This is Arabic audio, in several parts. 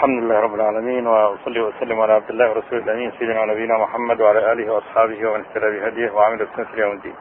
الحمد لله رب العالمين، وأصلي وأسلم على عبد الله ورسوله الأمين سيدنا ونبينا محمد وعلى آله وأصحابه ومن اهتدى بهديه وعمل بسنته يوم الدين.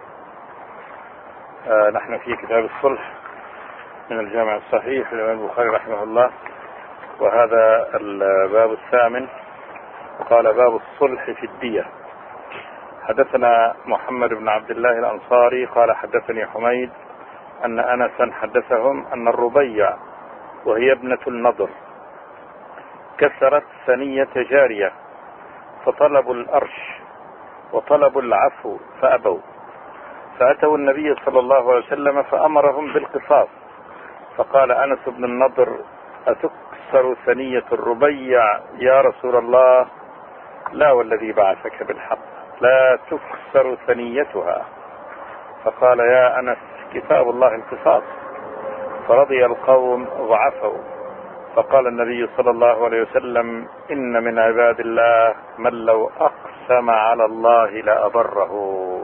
نحن في كتاب الصلح من الجامع الصحيح للإمام البخاري رحمه الله، وهذا الباب الثامن. قال: باب الصلح في الدية. حدثنا محمد بن عبد الله الأنصاري قال: حدثني حميد أن أنسا حدثهم أن الربيع وهي ابنة النضر كسرت ثنية جارية، فطلبوا الأرش وطلبوا العفو فأبوا، فأتوا النبي صلى الله عليه وسلم فأمرهم بالقصاص، فقال أنس بن النضر: أتكسر ثنية الربيع يا رسول الله؟ لا والذي بعثك بالحق، لا تكسر ثنيتها. فقال: يا أنس، كتاب الله القصاص. فرضي القوم وعفوا. فقال النبي صلى الله عليه وسلم: إن من عباد الله من لو أقسم على الله لأبره.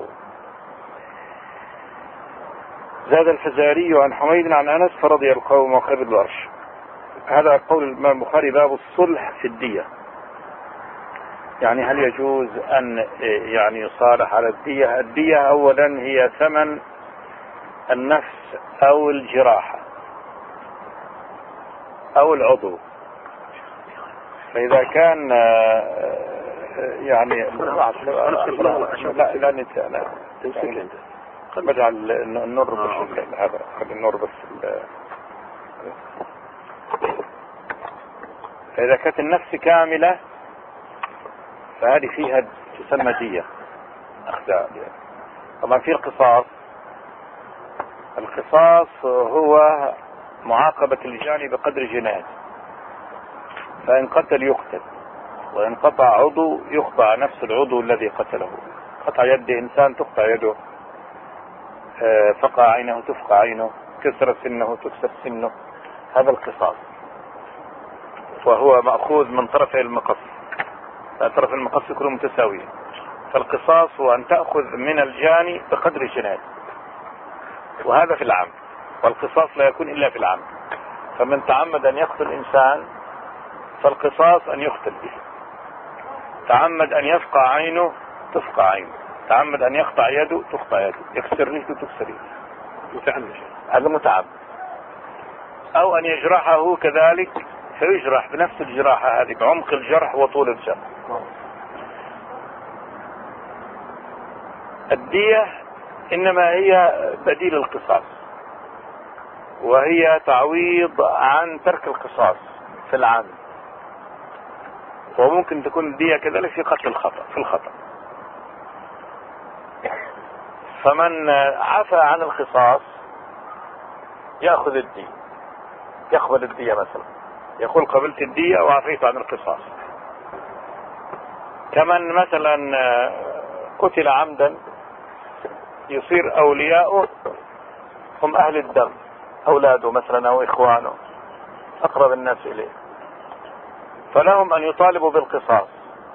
زاد الفزاري عن حميد عن أنس: فرضي القوم وقبلوا الأرش. هذا قول الإمام البخاري: باب الصلح في الدية. يعني هل يجوز أن يصالح على الدية؟ الدية أولا هي ثمن النفس أو الجراحة أو العضو. فإذا كان لا تمسك بجعل النور بس هذا، خلي النور بس. فإذا كانت النفس كاملة فهذه فيها تسمى دية أخذها. طبعا في القصاص. القصاص هو معاقبة الجاني بقدر جنايته، فإن قتل يقتل، وإن قطع عضو يقطع نفس العضو الذي قتله. قطع يد إنسان تقطع يده، فقع عينه تفقع عينه، كسر سنه تكسر سنه. هذا القصاص، وهو مأخوذ من طرفي المقص، طرف المقص كلهم متساويين. فالقصاص هو أن تأخذ من الجاني بقدر جنايته، وهذا في العمد. والقصاص لا يكون إلا في العمد. فمن تعمد أن يقتل إنسان فالقصاص أن يقتل به. تعمد أن يفقع عينه تفقع عينه، تعمد أن يقطع يده تقطع يده، يكسر رجله تكسر يده. هذا متعمد. أو أن يجرحه كذلك فيجرح بنفس الجراحة هذه، بعمق الجرح وطول الجرح. الدية إنما هي بديل القصاص، وهي تعويض عن ترك القصاص في العمد. وممكن تكون الدية كذلك في قتل الخطأ، في الخطأ. فمن عفى عن القصاص يأخذ الدية، يقبل الدية مثلا، يقول: قبلت الدية وعفيت عن القصاص. كمن مثلا قتل عمدا يصير أولياؤه هم أهل الدم، أولاده مثلا أو إخوانه، أقرب الناس إليه، فلهم أن يطالبوا بالقصاص.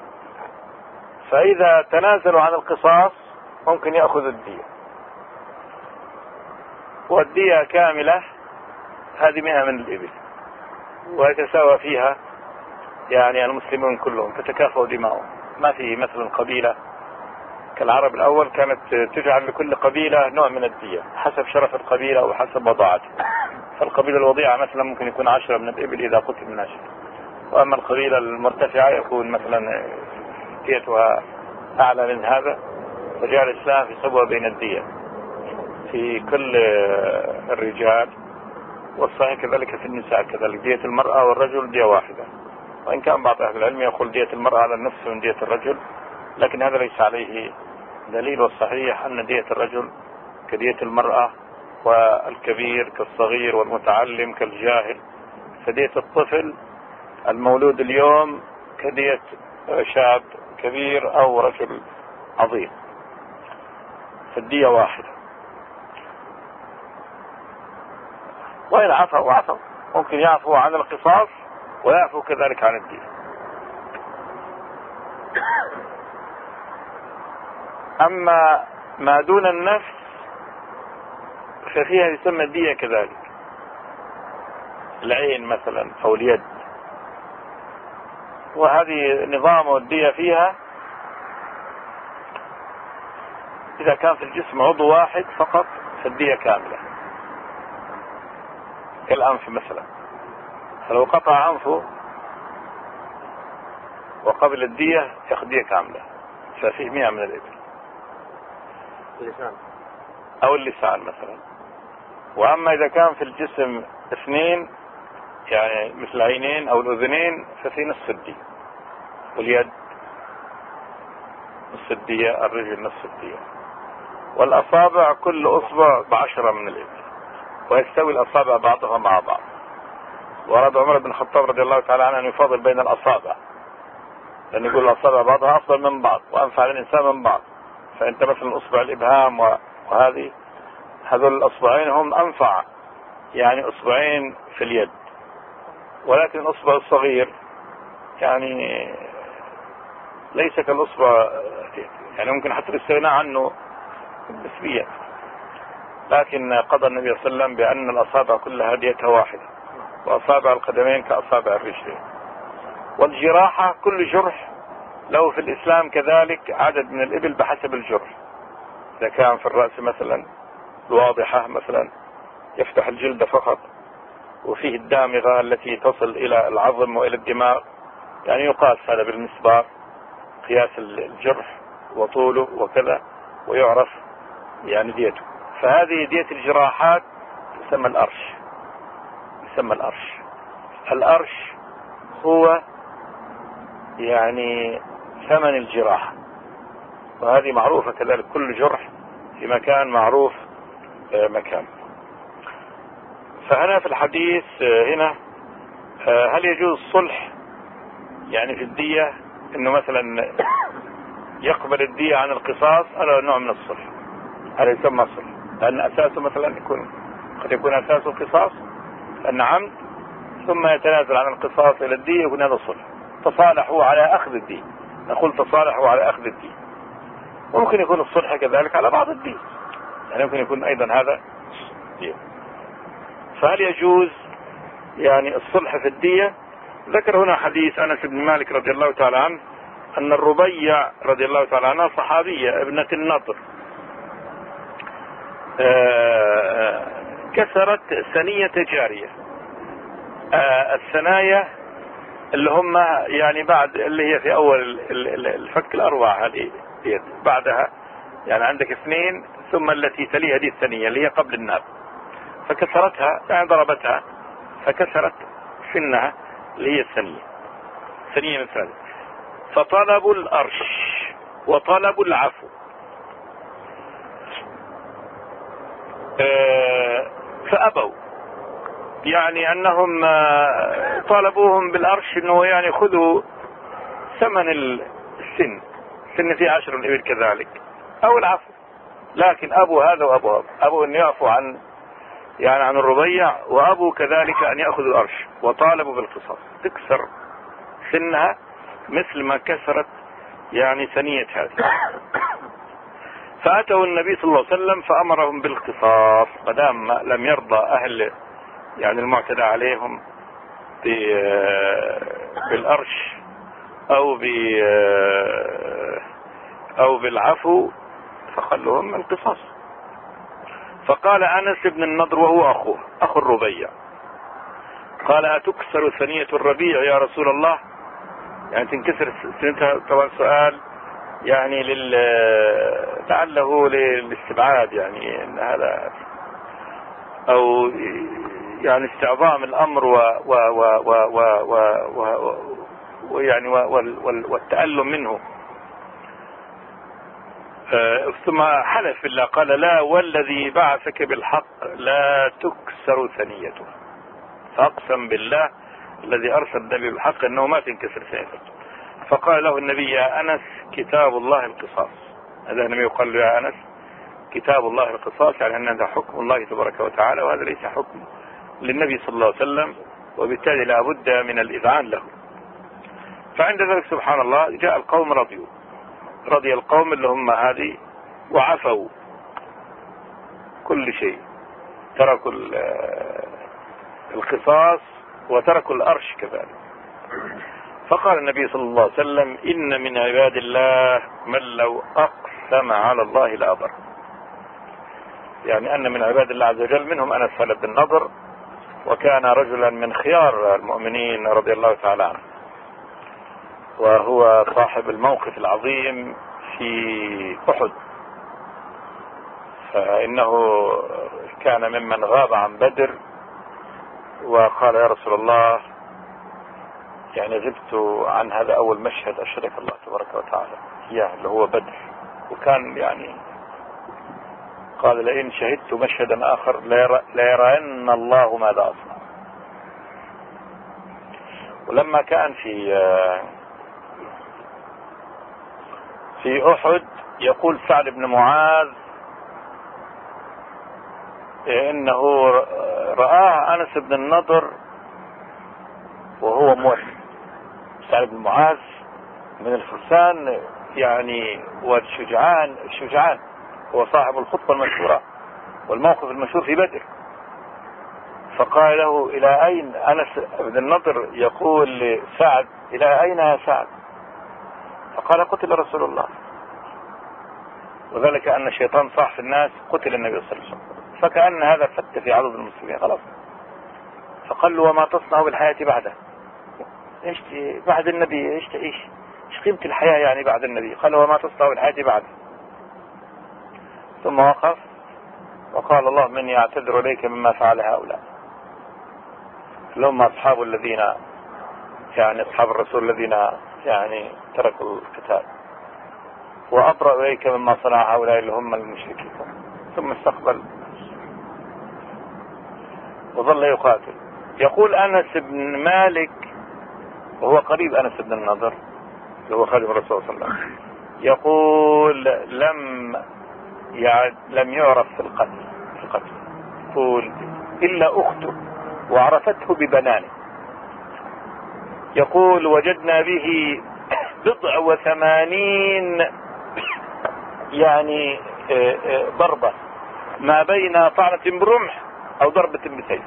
فإذا تنازلوا عن القصاص ممكن يأخذوا الدية، والدية كاملة هذه 100 من الإبل، ويتساوى فيها المسلمون كلهم، تتكافئ دماؤهم. ما في مثلا قبيلة كالعرب الأول كانت تجعل لكل قبيلة نوع من الدية حسب شرف القبيلة وحسب وضاعتها. فالقبيلة الوضيعة مثلا ممكن يكون 10 من الإبل إذا قتل من 10، وأما القبيلة المرتفعة يكون مثلا ديتها أعلى من هذا. فجاء الإسلام في سوى بين الدية في كل الرجال، والصحيح كذلك في النساء كذلك. دية المرأة والرجل دية واحدة، وإن كان بعض أهل العلم يقول دية المرأة على النصف من دية الرجل، لكن هذا ليس عليه دليل. والصحيح أن دية الرجل كدية المرأة، والكبير كالصغير، والمتعلم كالجاهل. فدية الطفل المولود اليوم كدية شاب كبير أو رجل عظيم، فالدية واحدة. وإن عفوا ممكن يعفو عن القصاص ويعفو كذلك عن الدية. أما ما دون النفس ففيها يسمى الدية كذلك. العين مثلا أو اليد وهذه نظام الدية فيها إذا كان في الجسم عضو واحد فقط فالدية كاملة، كالأنف مثلا، فلو قطع أنفه وقبل الدية يأخذ دية كاملة، ففيه 100 من الإبل. أو اللسان مثلا. وأما إذا كان في الجسم 2 يعني مثل العينين أو الأذنين ففي نصف الدية، واليد نصف الدية، الرجل نصف الدية، والأصابع كل أصبع ب10 من الإبل، ويستوي الأصابع بعضها مع بعض. ورد عمر بن الخطاب رضي الله تعالى عنه أن يفاضل بين الأصابع، لأن يقول الأصابع بعضها أفضل من بعض وأنفع للإنسان من بعض. فأنت مثلا أصبع الإبهام وهذه، هذول الأصبعين هم أنفع، يعني أصبعين في اليد، ولكن الأصبع الصغير يعني ليس كالأصبع، يعني ممكن حتى الاستغناء عنه نسبيا. لكن قضى النبي صلى الله عليه وسلم بأن الأصابع كلها ديتها واحدة، وأصابع القدمين كأصابع الرجلين. والجراحة كل جرح له في الإسلام كذلك عدد من الإبل بحسب الجرح. إذا كان في الرأس مثلا الواضحة مثلا يفتح الجلد فقط، وفيه الدامغة التي تصل إلى العظم وإلى الدماغ، يعني يقاس هذا بالمسبار قياس الجرح وطوله وكذا، ويعرف يعني ديته. فهذه دية الجراحات تسمى الأرش، يسمى الأرش. الأرش هو يعني ثمن الجراحة، وهذه معروفة كذلك، كل جرح في مكان معروف مكان. فهنا في الحديث هنا هل يجوز الصلح يعني في الدية، انه مثلا يقبل الدية عن القصاص؟ هذا نوع من الصلح، هذا يسمى صلح، لأن أساسه مثلا قد يكون أساسه القصاص لأن عمد، ثم يتنازل عن القصاص إلى الدية، يكون هذا صلح. تصالحوا على أخذ الدية، نقول تصالحوا على أخذ الدية. وممكن يكون الصلح كذلك على بعض الدية، يعني ممكن يكون أيضا هذا دية. فهل يجوز يعني الصلح في الدية؟ ذكر هنا حديث أنس بن مالك رضي الله تعالى عنه أن الربيع رضي الله تعالى عنها صحابية ابنة النضر كسرت ثنية جارية. الثنايا اللي هم يعني بعد اللي هي في أول الفك الأروع، هذه بعدها يعني عندك 2 ثم التي تليها دي الثنية اللي هي قبل الناب، فكسرتها يعني ضربتها فكسرت سنها اللي هي الثنية مثلا. فطلبوا الأرش وطلبوا العفو، فأبوا، يعني أنهم طالبوهم بالأرش أنه يعني خذوا ثمن السن في 10 الإبل كذلك أو العفو، لكن أبوا هذا وأبوا أبوا أن يعفوا عن يعني عن الربيع، وأبوا كذلك أن يأخذوا الأرش، وطالبوا بالقصاص تكسر سنها مثل ما كسرت يعني ثنية هذه. فأتوا النبي صلى الله عليه وسلم فأمرهم بالقصاص، مدام لم يرضى أهل يعني المعتدى عليهم بالأرش أو بالعفو فخلوهم القصاص. فقال أنس بن النضر وهو أخو الربيع، قال أتكسر ثنية الربيع يا رسول الله؟ يعني تنكسر سنتها. طبعا سؤال يعني لعله للاستبعاد، يعني ان هذا او يعني استعظام الامر ويعني والتألم منه. ثم حلف بالله قال لا والذي بعثك بالحق لا تكسر ثنيته، فأقسم بالله الذي أرسل النبي بالحق أنه ما تنكسر ثنيته. فقال له النبي يا أنس كتاب الله القصاص. هذا النبي يقال له يا أنس كتاب الله القصاص، يعني أن هذا حكم الله تبارك وتعالى، وهذا ليس حكم للنبي صلى الله عليه وسلم، وبالتالي لا بد من الإذعان له. فعند ذلك سبحان الله جاء القوم رضي القوم اللي هم هذه وعفوا كل شيء، تركوا القصاص وتركوا الأرش كذلك. فقال النبي صلى الله عليه وسلم: إن من عباد الله من لو أقسم على الله لأبر. يعني أن من عباد الله عز وجل منهم أنس بن النضر، وكان رجلا من خيار المؤمنين رضي الله تعالى عنه، وهو صاحب الموقف العظيم في أحد، فإنه كان ممن غاب عن بدر وقال: يا رسول الله، يعني غبت عن هذا أول مشهد أشرك الله تبارك وتعالى إياه اللي هو بدر، وكان يعني قال: لئن شهدت مشهدا آخر ليرين الله ماذا أصنع. ولما كان في أحد يقول سعد بن معاذ إنه رآه أنس بن النضر وهو موسم. سعد بن معاذ من الفرسان يعني، والشجعان، هو صاحب الخطبة المشهورة والموقف المشهور في بدر. فقال له: إلى أين؟ أنس بن النضر يقول لسعد: إلى أين يا سعد؟ فقال: قتل رسول الله. وذلك أن الشيطان صاح في الناس: قتل النبي صلى الله عليه وسلم. فكأن هذا فت في عضد المسلمين خلاص. فقال له: وما تصنع بالحياة بعده؟ ايش بعد النبي؟ ايش قيمة الحياة يعني بعد النبي؟ قال: وما تصنع بالحياة بعده؟ ثم وقف وقال: اللهم إني أعتذر إليك مما فعل هؤلاء، اللهم أصحاب الذين يعني أصحاب الرسول الذين يعني تركوا القتال، وأبرأ إليك مما صنع هؤلاء اللي هم المشركين. ثم استقبل وظل يقاتل. يقول أنس بن مالك وهو قريب أنس بن النضر اللي هو خادم الرسول صلى الله عليه وسلم، يقول: لم يعرف في القتل يقول إلا أخته وعرفته ببنانه. يقول: وجدنا به 89 يعني ضربة، ما بين طعنة برمح أو ضربة بسيف،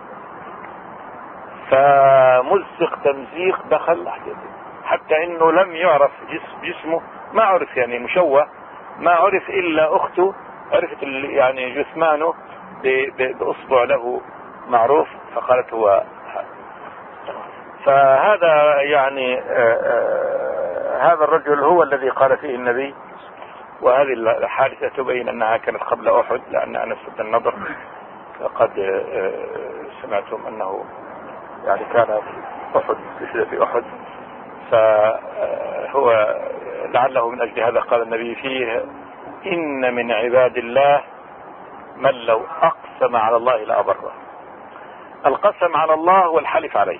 فمزق تمزيق دخل حتى إنه لم يعرف جسمه، ما عرف يعني مشوه، ما عرف إلا أخته عرفت يعني جثمانه بأصبع له معروف، فقالت هو هذا. فهذا يعني هذا الرجل هو الذي قال فيه النبي. وهذه الحادثة تبين أنها كانت قبل أحد، لأن أنس بن النضر قد سمعتم أنه يعني كان في أحد، في أحد، فهو لعله من أجل هذا قال النبي فيه: إن من عباد الله من لو أقسم على الله لأبره. القسم على الله والحلف عليه،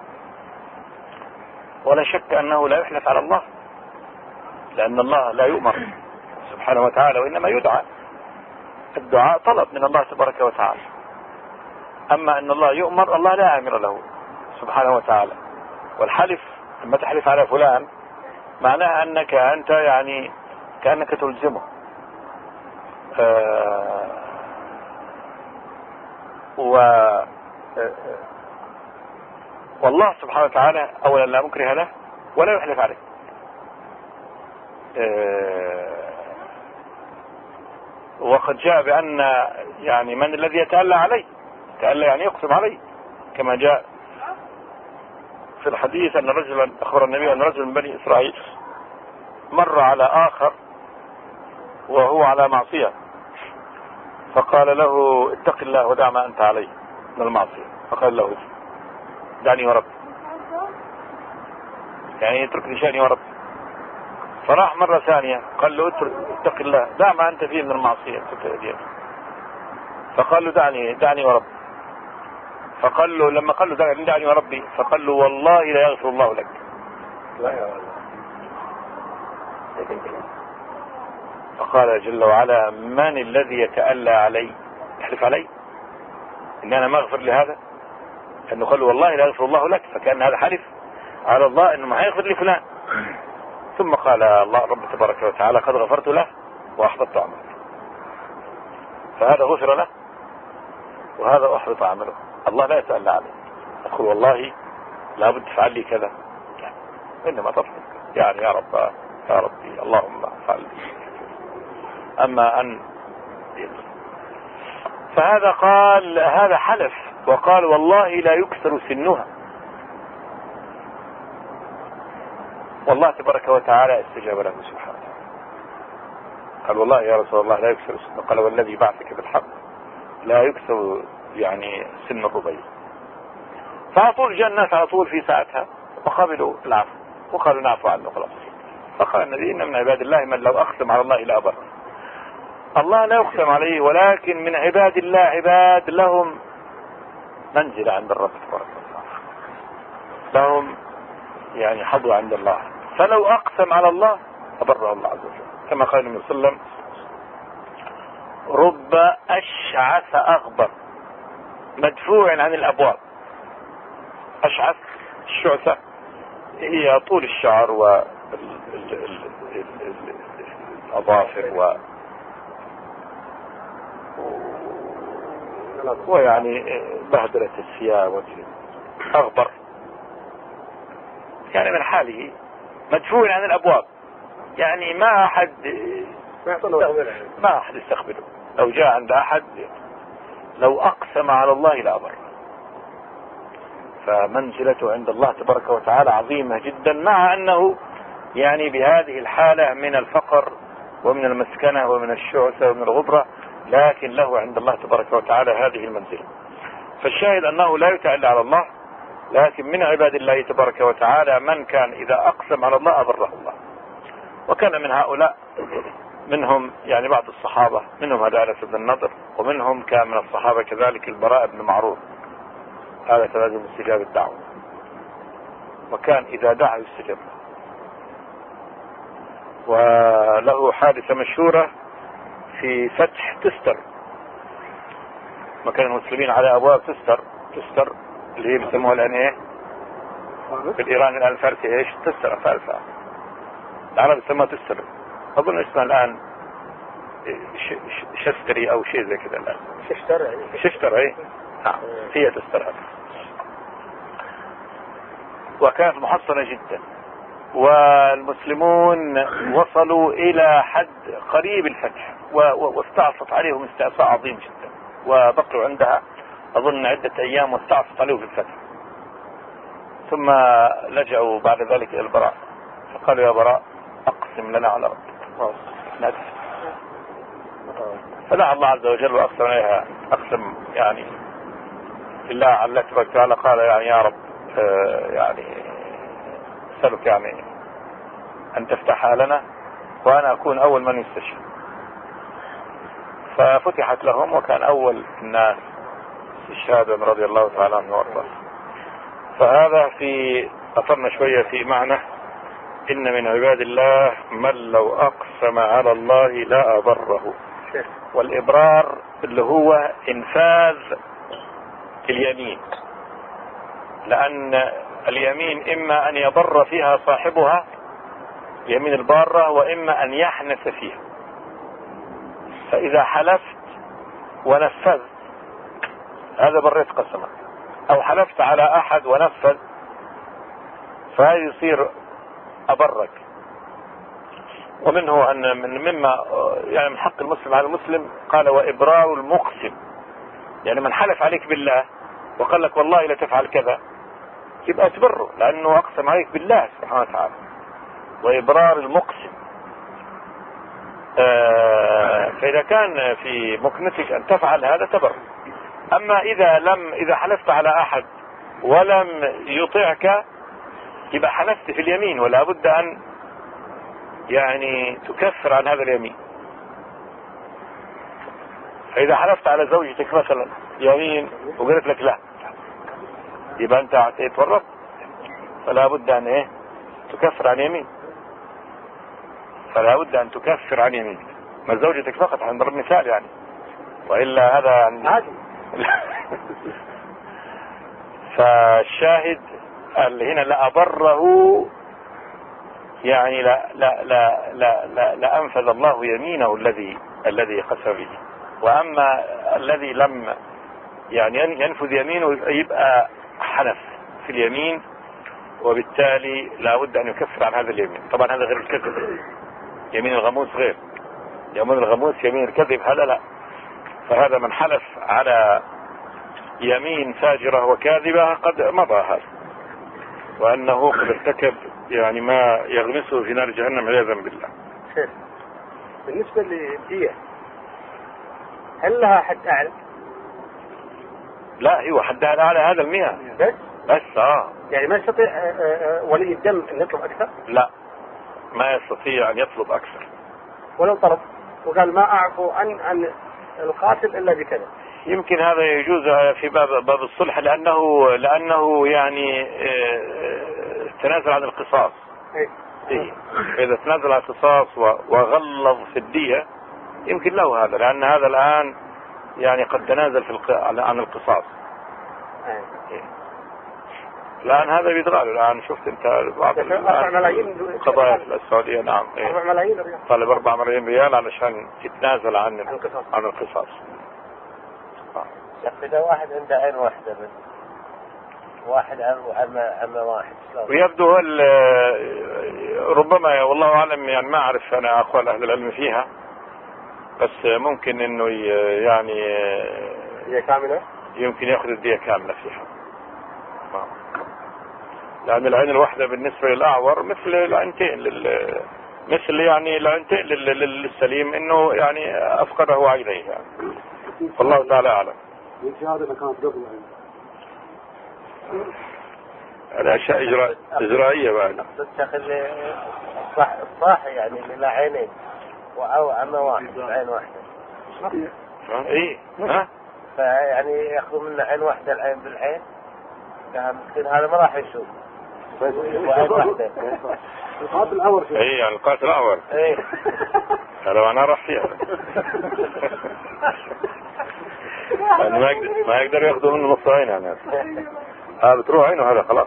ولا شك أنه لا يحلف على الله، لأن الله لا يؤمر سبحانه وتعالى، وإنما يدعى. الدعاء طلب من الله تبارك وتعالى، أما أن الله يؤمر، الله لا أمر له سبحانه وتعالى. والحلف لما تحلف على فلان معناها أنك أنت يعني كأنك تلزمه. والله سبحانه وتعالى أولا لا مكره له ولا يحلف عليه. وقد جاء بأن يعني من الذي يتألى عليه، يتألى يعني يقسم عليه، كما جاء في الحديث أن رجلا أخبر النبي أن رجل من بني إسرائيل مر على آخر وهو على معصية، فقال له: اتق الله ودع ما أنت عليه من المعصية. فقال له: دعني وربي، يعني اتركني شأني وربي. فراح مرة ثانية قال له: اتق الله، دع ما أنت فيه من المعصية. فقال له: دعني وربي. فقال له لما قال له: دعني وربي، فقال له: والله لا يغفر الله لك. فقال جل وعلا: من الذي يتألى علي، يحلف علي ان انا ما اغفر لهذا؟ انه قال له: والله لا يغفر الله لك، فكان هذا حلف على الله انه ما يغفر لفلان. ثم قال الله رب تبارك وتعالى: قد غفرت له واحبطت عمله. فهذا غفر له وهذا احبط عمله. الله لا يتألى عليه، يقول: والله لابد تفعل لي كذا، إنما تطلب يعني يا رب يا ربي اللهم افعل. أما أن فهذا قال هذا حلف وقال والله لا يكسر سنها. والله تبارك وتعالى استجاب له سبحانه. قال والله يا رسول الله لا يكسر سنه. قال والذي بعثك بالحق لا يكسر يعني سن الربيع. فعلى طول جاء الناس على طول في ساعتها وقبلوا العفو وقالوا نعفو عنه خلاص. فقال النبي إن من عباد الله من لو أقسم على الله إلى أبر. الله لا يقسم عليه ولكن من عباد الله عباد لهم منزلة عند الرب تبارك وتعالى، لهم يعني حظوة عند الله، فلو أقسم على الله أبره الله عز وجل كما قال النبي صلى الله عليه وسلم رب أشعث أغبر مدفوع عن الأبواب. أشعث الشعثة هي طول الشعر والأظافر ويعني بهدلة الثياب أغبر يعني من حاله مدفوع عن الأبواب، يعني ما أحد يستقبله. لو جاء عند أحد لو أقسم على الله لأبر. فمنزلته عند الله تبارك وتعالى عظيمة جدا، مع أنه يعني بهذه الحالة من الفقر ومن المسكنة ومن الشعثة ومن الغبرة، لكن له عند الله تبارك وتعالى هذه المنزلة. فالشاهد أنه لا يتعلى على الله، لكن من عباد الله تبارك وتعالى من كان إذا أقسم على الله أبره الله. وكان من هؤلاء منهم يعني بعض الصحابة، منهم هذا أنس بن النضر، ومنهم كان من الصحابة كذلك البراء بن معروف، هذا لازم استجاب الدعوة، وكان إذا دعا يستجاب. وله حادثة مشهورة في فتح تستر، مكان المسلمين على أبواب تستر اللي هي بيسموها الآن إيه في الإيران الآن الفارسي إيش تستر فارسة، العرب يسموها تستر، أظن اسمها الآن شستري أو شيء زي كذا الآن شستر إيه هي تستر هذا. وكانت محصنة جدا، والمسلمون وصلوا إلى حد قريب الفتح واستعصت عليهم استعصاء عظيم جدا، وبقوا عندها أظن عدة أيام واستعصت عليهم في الفتح. ثم لجأوا بعد ذلك إلى البراء فقالوا يا براء أقسم لنا على ربك ندفع. فدعا الله عز وجل وأقسم عليها، أقسم يعني بالله على الله تبارك وتعالى، قال يعني يا رب يعني أسألك يعني أن تفتحها لنا وأنا أكون أول من يستشهد. ففتحت لهم وكان أول الناس استشهادا رضي الله تعالى عنه وارضاه. فهذا في أثرنا شوية في معنى إن من عباد الله من لو أقسم على الله لا أبره. والإبرار اللي هو إنفاذ اليمين، لأن اليمين إما أن يبر فيها صاحبها يمين البارة، وإما أن يحنث فيها. فإذا حلفت ونفذت هذا بريت قسمك، أو حلفت على أحد ونفذ فهذا يصير أبرك. ومنه أن مما يعني من حق المسلم على المسلم قال وإبرار المقسم، يعني من حلف عليك بالله وقال لك والله لا تفعل كذا يبقى تبره لأنه أقسم عليك بالله سبحانه وتعالى. وإبرار المقسم فإذا كان في مكنتك أن تفعل هذا تبر. أما إذا حلفت على أحد ولم يطيعك يبقى حلفت في اليمين، ولا بد أن يعني تكفر عن هذا اليمين. فإذا حلفت على زوجتك مثلا يمين وقالت لك لا يبقى أنت اعطيت والرب، فلا بد أن تكفر عن يمين، فلا بد أن تكفر عن يمين. ما زوجتك فقط عند المثال يعني، وإلا هذا عادي. فالشاهد اللي هنا لأبره يعني لا أنفذ الله يمينه الذي قسم به. وأما الذي لم يعني ينفذ يمينه يبقى حنف في اليمين وبالتالي لابد أن يكفر عن هذا اليمين. طبعا هذا غير الكذب، يمين الغموس غير، يمين الغموس يمين الكذب هذا لا. فهذا من حلف على يمين فاجرة وكاذبة قد مضى هذا، وأنه قد ارتكب يعني ما يغمسه في نار جهنم عياذا بالله. شيخ بالنسبة للدية هل لها حد أعلى؟ لا هو حد أعلى هذا 100 بس يعني ما يستطيع ولي الدم أن يطلب أكثر؟ لا ما يستطيع أن يطلب أكثر ولو طلب وقال ما أعفو عن القاتل إلا بكذا. يمكن هذا يجوز في باب الصلح لأنه يعني تنازل عن القصاص. إيه. إذا تنازل عن القصاص وغلظ في الدية يمكن له هذا، لأن هذا الآن يعني قد تنازل عن القصاص. إيه. الآن هذا بيتغالب. الآن شفت أنت بعض 4 ملايين قضايا السعودية. نعم. 4 ملايين ريال. طالب 4 ملايين ريال علشان يتنازل عن القصاص. إذا واحد عنده عين واحدة بس، واحد عم واحد، ويبدو ربما والله أعلم، يعني ما أعرف أنا أقوال أهل العلم فيها، بس ممكن إنه يعني دية كاملة، يمكن يأخذ الدية كاملة فيها، لأن العين الواحدة بالنسبة للأعور مثل العينتين مثل يعني العينتين للسليم، إنه يعني أفقده عينيه يعني. والله تعالى أعلم. الأشياء إجرائية بعد. تخلي الصاح يعني لا عينين وعمى واحد عين واحدة. إيه ها؟ فيعني يأخذوا منا عين واحدة العين بالعين، ممكن هذا ما راح يشوف. وعين واحدة. القاتل الأعور. إيه يعني القاتل الأعور. إيه. هذا أنا راح فيها. ما يقدر ياخذوا منه نص عين يعني. بتروح عينه هذا خلاص.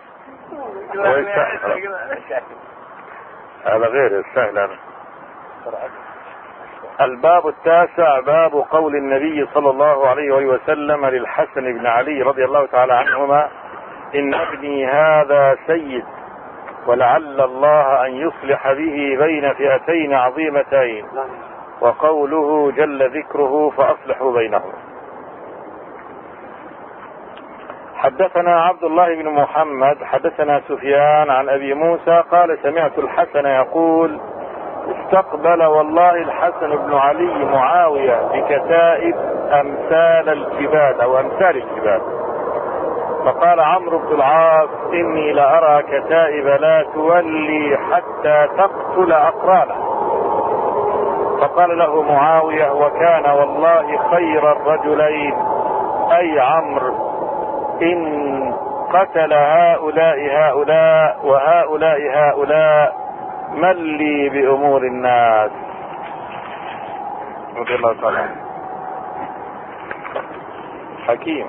هذا غير السهل هذا. الباب 9 باب قول النبي صلى الله عليه وسلم للحسن بن علي رضي الله تعالى عنهما: إن ابني هذا سيد، ولعل الله أن يصلح به بين فئتين عظيمتين، وقوله جل ذكره فأصلحوا بينهم. حدثنا عبد الله بن محمد حدثنا سفيان عن أبي موسى قال: سمعت الحسن يقول: استقبل والله الحسن بن علي معاوية بكتائب أمثال الجبال أو أمثال الجبال، فقال عمرو بن العاص: إني لأرى كتائب لا تولي حتى تقتل أقرانه. فقال له معاوية: وكان والله خير الرجلين أي عمرو، إن قتل هؤلاء وهؤلاء من لي بأمور الناس. رضي الله تعالى. حكيم.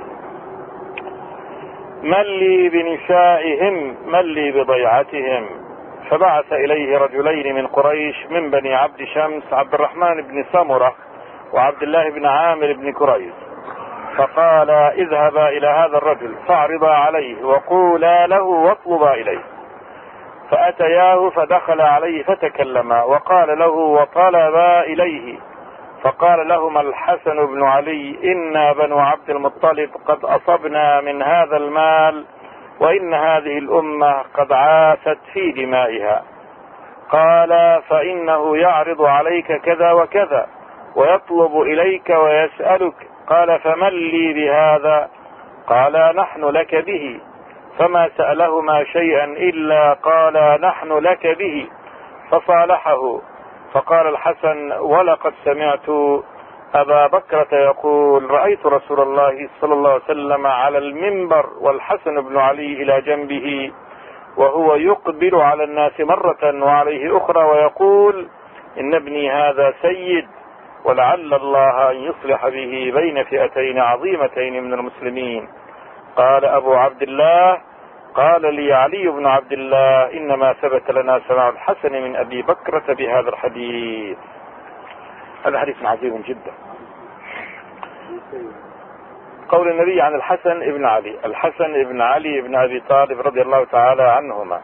من لي بنسائهم من لي بضيعتهم. فبعث إليه رجلين من قريش من بني عبد شمس، عبد الرحمن بن سمرة وعبد الله بن عامر بن كريز، فقال: اذهبا إلى هذا الرجل فاعرضا عليه وقولا له واطلبا إليه. فأتياه فدخل عليه فتكلما وقال له وطلبا إليه. فقال لهما الحسن بن علي: إنا بنو عبد المطلب قد أصبنا من هذا المال، وإن هذه الأمة قد عاثت في دمائها. قال: فإنه يعرض عليك كذا وكذا ويطلب إليك ويسألك. قال: فمن لي بهذا؟ قال: نحن لك به. فما سألهما شيئا إلا قال: نحن لك به. فصالحه. فقال الحسن: ولقد سمعت أبا بكرة يقول: رأيت رسول الله صلى الله عليه وسلم على المنبر والحسن بن علي إلى جنبه، وهو يقبل على الناس مرة وعليه أخرى ويقول: إن ابني هذا سيد، ولعل الله أن يصلح به بين فئتين عظيمتين من المسلمين. قال أبو عبد الله: قال لي علي بن عبد الله: إنما ثبت لنا سماع الحسن من أبي بكرة بهذا الحديث. هذا حديث عظيم جدا. قول النبي عن الحسن بن علي. الحسن بن علي بن أبي طالب رضي الله تعالى عنهما،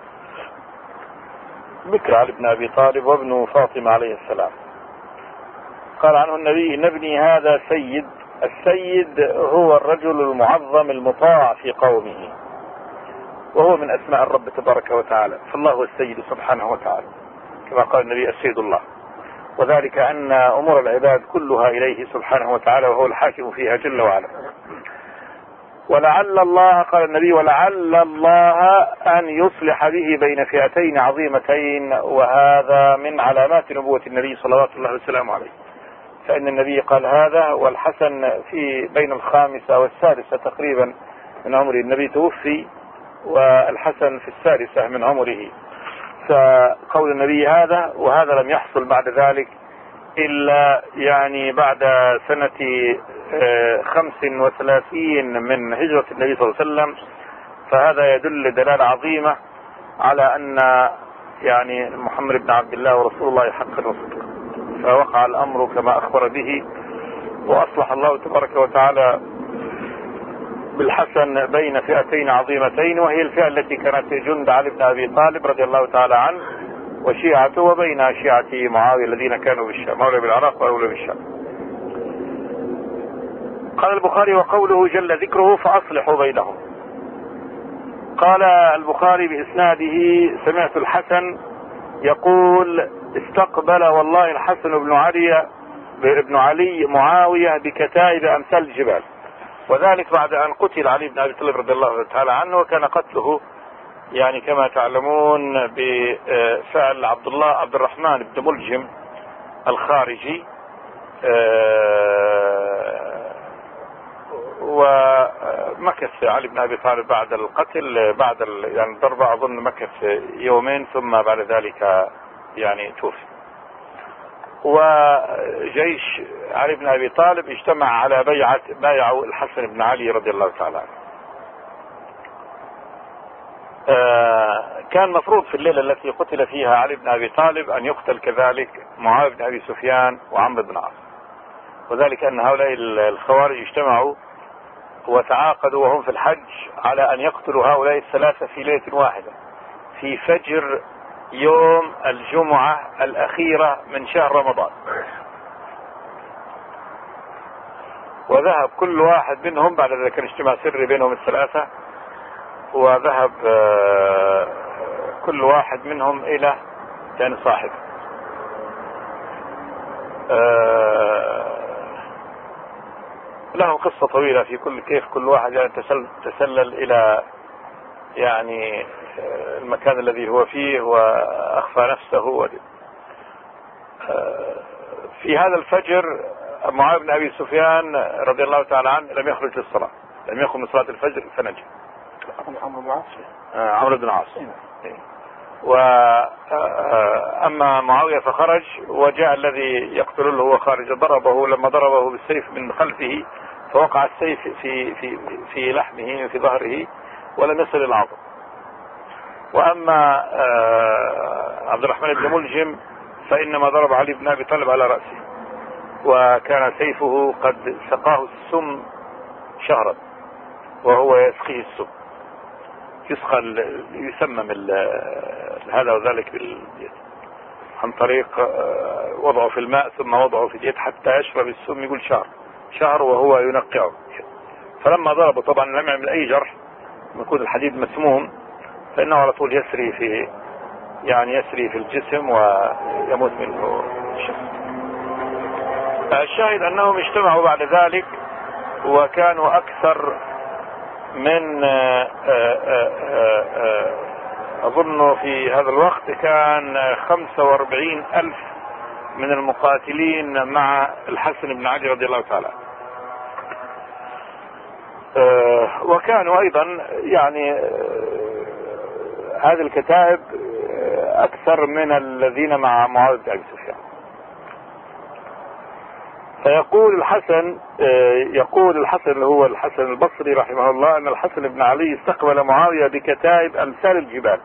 بكر علي بن أبي طالب وابن فاطمة عليه السلام. قال عنه النبي: إن ابني هذا سيد. السيد هو الرجل المعظم المطاع في قومه، وهو من أسماء الرب تبارك وتعالى، فالله هو السيد سبحانه وتعالى، كما قال النبي: السيد الله، وذلك أن أمور العباد كلها إليه سبحانه وتعالى، وهو الحاكم فيها جل وعلا. ولعل الله، قال النبي: ولعل الله أن يصلح به بين فئتين عظيمتين، وهذا من علامات نبوة النبي صلوات الله وسلامه عليه. فإن النبي قال هذا، والحسن في بين الخامسة والسادسة تقريبا من عمره، النبي توفي والحسن في السادسة من عمره. فقول النبي هذا، وهذا لم يحصل بعد ذلك إلا يعني بعد سنة 35 من هجرة النبي صلى الله عليه وسلم. فهذا يدل دلالة عظيمة على أن يعني محمد بن عبد الله ورسول الله حقا وصدقا. فوقع الأمر كما أخبر به، وأصلح الله تبارك وتعالى بالحسن بين فئتين عظيمتين، وهي الفئة التي كانت جند علي بن أبي طالب رضي الله تعالى عنه وشيعته، وبين شيعة معاوية الذين كانوا بالشام، أولى بالعراق وأولى بالشام. قال البخاري: وقوله جل ذكره فأصلحوا بينهم. قال البخاري بإسناده: سمعت الحسن يقول: استقبل والله الحسن بن علي معاوية بكتائب أمثال الجبال، وذلك بعد أن قتل علي بن أبي طالب رضي الله تعالى عنه، وكان قتله يعني كما تعلمون بفعل عبد الرحمن بن ملجم الخارجي، ومكث علي بن أبي طالب بعد القتل بعد يعني الضربة أظن مكث يومين، ثم بعد ذلك يعني توفي. وجيش علي بن أبي طالب اجتمع على بايعوا الحسن بن علي رضي الله تعالى عنه. كان مفروض في الليلة التي قتل فيها علي بن أبي طالب أن يقتل كذلك معاوية بن أبي سفيان وعمرو بن العاص، وذلك أن هؤلاء الخوارج اجتمعوا وتعاقدوا وهم في الحج على أن يقتلوا هؤلاء الثلاثة في ليلة واحدة في فجر يوم الجمعة الأخيرة من شهر رمضان. وذهب كل واحد منهم بعد ذلك، كان اجتماع سري بينهم الثلاثة، وذهب كل واحد منهم إلى كان صاحب له قصة طويلة في كيف كل واحد يعني تسلل إلى يعني المكان الذي هو فيه وأخفى نفسه. في هذا الفجر معاوية بن أبي سفيان رضي الله تعالى عنه لم يخرج للصلاة، لم يخرج من صلاة الفجر فنجم. عمرو بن العاص. وأما معاوية فخرج، وجاء الذي يقتله وهو خارج ضربه، لما ضربه بالسيف من خلفه فوقع السيف في لحمه في ظهره ولم يصل العظم. وأما عبد الرحمن بن ملجم فإنما ضرب علي بن أبي طالب على رأسه، وكان سيفه قد سقاه السم شهرا وهو يسقيه السم، يسمم هذا وذلك باليد عن طريق وضعه في الماء ثم وضعه في اليد حتى يشرب السم، يقول شهر وهو ينقعه. فلما ضربه طبعا لم يعمل أي جرح، يكون الحديد مسموم، فإنه على طول يسري في الجسم ويموت منه الشخص. الشاهد أنهم اجتمعوا بعد ذلك، وكانوا أكثر من أظن في هذا الوقت كان 45,000 من المقاتلين مع الحسن بن علي رضي الله تعالى. وكانوا أيضا يعني هذه الكتائب أكثر من الذين مع معاوية بن أبي سفيان. فيقول الحسن اللي هو الحسن البصري رحمه الله أن الحسن بن علي استقبل معاوية بكتائب أمثال الجبال،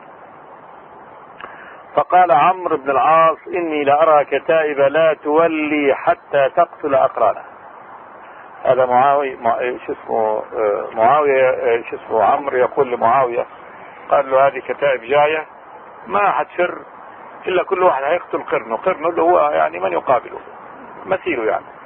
فقال عمرو بن العاص: إني لأرى كتائب لا تولي حتى تقتل أقرانها. هذا معاوية شو اسمه عمرو يقول لمعاوية، قال له هذه كتائب جاية ما حتفر إلا كل واحد هيقتل قرنه اللي هو يعني من يقابله مثيله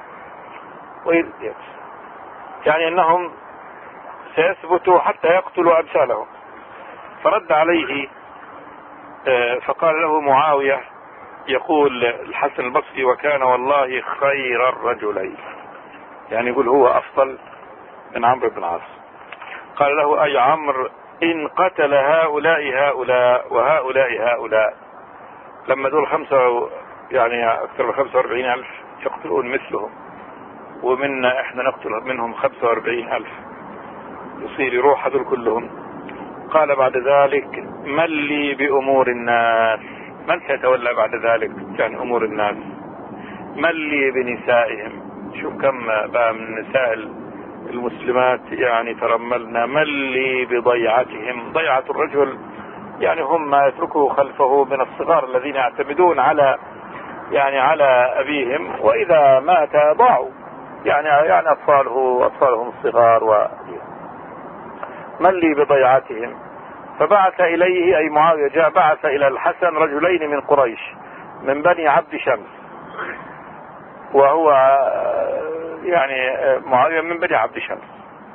يعني أنهم سيثبتوا حتى يقتلوا أمثالهم. فرد عليه فقال له معاوية يقول الحسن البصري وكان والله خير الرجلين، يعني يقول هو أفضل من عمرو بن العاص. قال له أي عمرو إن قتل هؤلاء وهؤلاء لما دول يعني أكثر من 45,000 يقتلون مثلهم، ومنا إحنا نقتل منهم 45,000 يصير يروح هذول كلهم. قال بعد ذلك من لي بأمور الناس، من سيتولى بعد ذلك يعني أمور الناس؟ من لي بنسائهم، شوف كم بقى من نساء المسلمات يعني ترملنا. من لي بضيعتهم، ضيعة الرجل يعني هم ما يتركه خلفه من الصغار الذين يعتمدون على أبيهم، وإذا مات ضاعوا يعني أطفالهم الصغار من لي بضيعتهم. فبعث إليه أي معاوية بعث إلى الحسن رجلين من قريش من بني عبد شمس، وهو يعني معاوية من بني عبد شمس،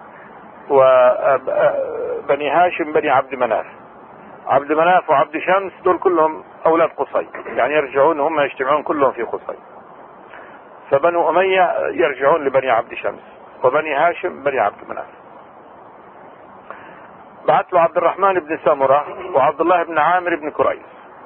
وبني هاشم بني عبد مناف. عبد مناف وعبد شمس دول كلهم أولاد قصي، يعني يرجعون هم يجتمعون كلهم في قصي. فبنو أمية يرجعون لبني عبد شمس، وبني هاشم بني عبد مناف. بعث له عبد الرحمن بن سمرة وعبد الله بن عامر بن كريز،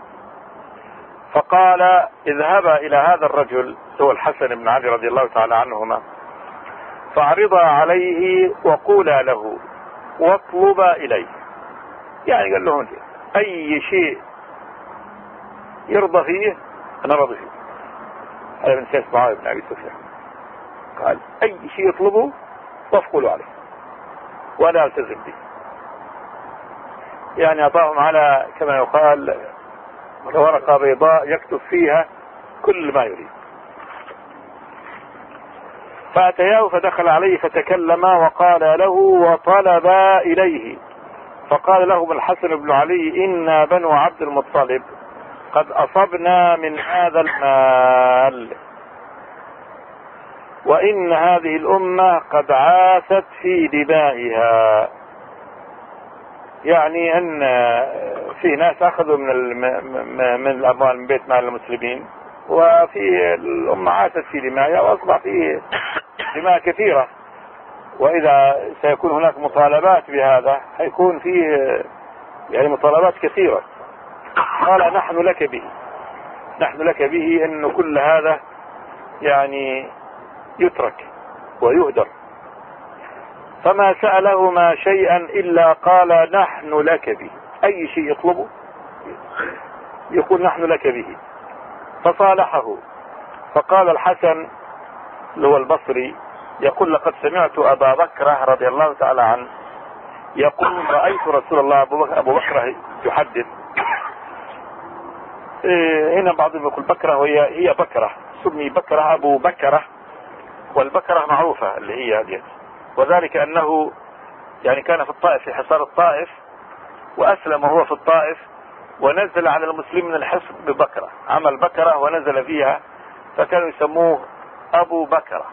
فقال اذهبا إلى هذا الرجل هو الحسن بن علي رضي الله تعالى عنهما، فاعرضا عليه وقولا له واطلبا إليه، يعني قال لهم أي شيء يرضى فيه أنا رضي فيه. هذا من سياسة معاوية بن أبي سفيان، قال أي شيء يطلبه وافقوا عليه ولا التزم به، يعني أعطاهم على كما يقال ورقة بيضاء يكتب فيها كل ما يريد. فأتياه فدخل عليه فتكلما وقال له وطلبا إليه، فقال لهم الحسن بن علي إنا بنو عبد المطلب قد أصبنا من هذا المال، وإن هذه الأمة قد عاثت في دمائها، يعني أن في ناس أخذوا من الأموال من بيت مال المسلمين، وفي الأمة عاثت في دمائها وأصبح فيه دماء كثيرة، وإذا سيكون هناك مطالبات بهذا هيكون فيه يعني مطالبات كثيرة. قال نحن لك به أن كل هذا يعني يترك ويهدر. فما سألهما شيئا إلا قال نحن لك به، أي شيء يطلبه يقول نحن لك به. فصالحه، فقال الحسن اللي هو البصري يقول لقد سمعت أبا بكر رضي الله تعالى عنه يقول رأيت رسول الله. أبو بكر يحدث، هنا بعضهم يقول بكرة وهي بكرة، سمي بكرة أبو بكرة، والبكرة معروفة اللي هي هذه، وذلك أنه يعني كان في الطائف في حصار الطائف، وأسلم وهو في الطائف، ونزل على المسلمين من الحصن ببكرة، عمل بكرة ونزل فيها، فكانوا يسموه أبو بكرة.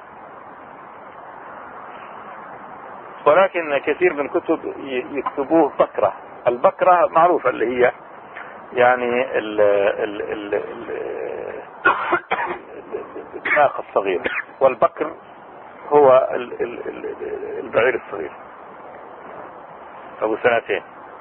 ولكن كثير من كتب يكتبوه بكرة. البكرة معروفة اللي هي يعني الناقة الصغير، والبكر هو البعير الصغير أبو سنتين.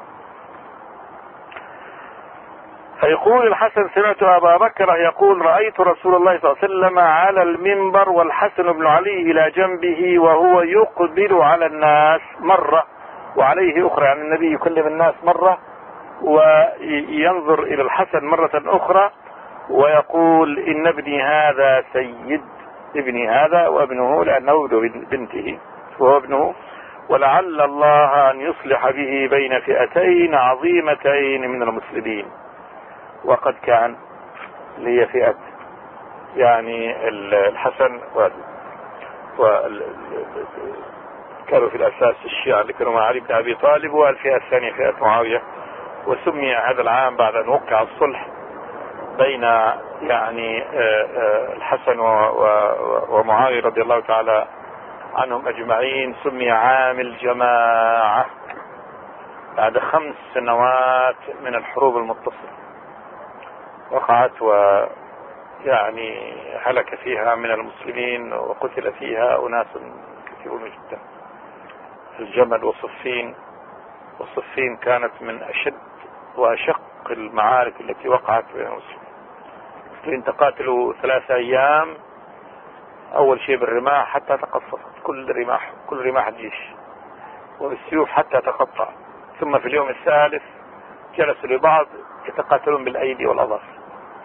فيقول الحسن سمعت أبا بكر يقول رأيت رسول الله صلى الله عليه وسلم على المنبر والحسن بن علي إلى جنبه وهو يقبل على الناس مرة وعليه أخرى، يعني النبي يكلم الناس مرة وينظر إلى الحسن مرة أخرى ويقول إن ابني هذا سيد ابني هذا وابنه، لأنه ابن بنته وهو ابنه، ولعل الله أن يصلح به بين فئتين عظيمتين من المسلمين. وقد كان اللي هي فئة يعني الحسن كانوا في الأساس الشيعة اللي كانوا مع علي بن أبي طالب، والفئة الثانية فئة معاوية. وسمي هذا العام بعد أن وقع الصلح بين يعني الحسن ومعاوية رضي الله تعالى عنهم أجمعين، سمي عام الجماعة بعد 5 سنوات من الحروب المتصلة وقعت، ويعني هلك فيها من المسلمين وقتل فيها أناس كثيرون جدا. الجمل وصفين كانت من أشد وأشق المعارك التي وقعت بين المسلمين. تقاتلوا 3 أيام، أول شيء بالرماح حتى تقصفت كل رماح الجيش، وبالسيوف حتى تقطع، ثم في اليوم الثالث جلسوا لبعض يتقاتلون بالأيدي والأظافر.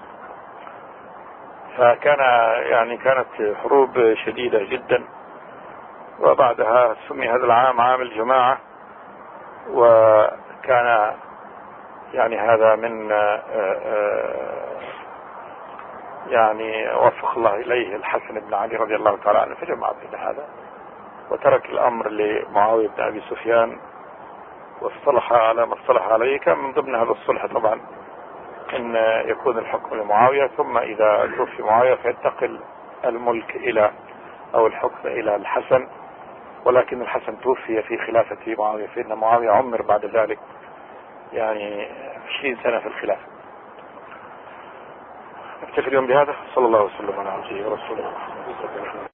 كانت حروب شديدة جدا. وبعدها سمي هذا العام عام الجماعة، وكان هذا من وفق الله إليه الحسن بن علي رضي الله تعالى عنه فجمع بين هذا، وترك الأمر لمعاوية بن أبي سفيان واصطلح على ما اصطلح عليه. كان من ضمن هذا الصلح طبعا أن يكون الحكم لمعاوية، ثم إذا توفي معاوية فينتقل الملك أو الحكم إلى الحسن، ولكن الحسن توفي في خلافة معاوية، فإن معاوية عمر بعد ذلك 20 سنة في الخلافة. نكتفي اليوم بهذا. صلى الله وسلم على عبده ورسوله.